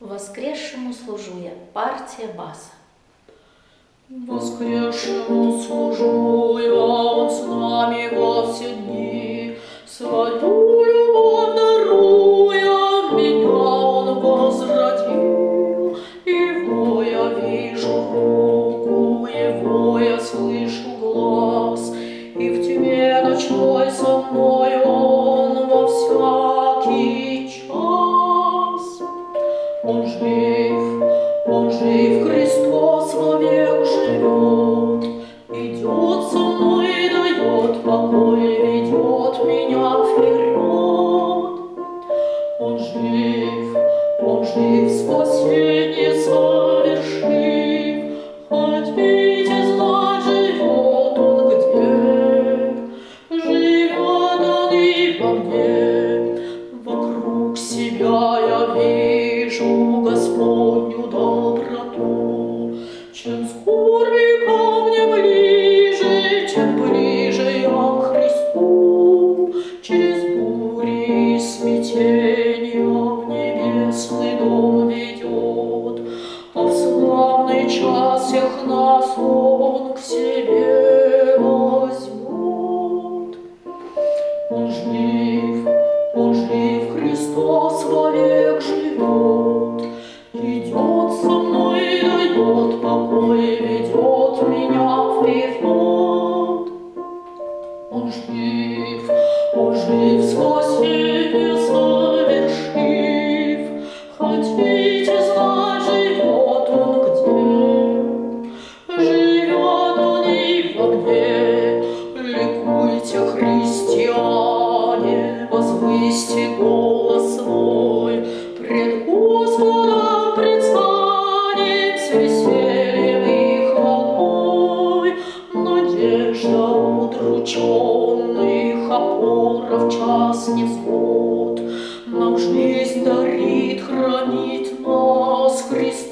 Воскресшему служу я. Партия баса. Воскресшему служу я, Он с нами во все дни. Свою любовь даруя, меня Он возродил. Его я вижу руку, Его я слышу глаз, и в тьме ночной со мной Он во всякий час. Он жив, Христос вовек живет, идет со мной, дает покой, ведет меня вперед. Он жив, спасение совершив, хотите знать, живет Он где? Живет Он и во мне, вокруг себя я вижу Господню доброту. Чем скорби ко мне ближе, тем ближе я к Христу. Через бури и смятения в небесный дом ведет, а в славный час всех нас Он к себе возьмет. Он жив, Христос вовек живет, идет со мной, дает покой, ведет меня вперед. Он жив, спасение совершив, хотите знать, живет Он где? Живет Он и во мне. Ликуйте, христиане, возвысьте голос свой, пред Господом предстанем с весельем и хвалой. Надежда удрученных, опора в час невзгод, нам жизнь дарит, хранит нас Христос.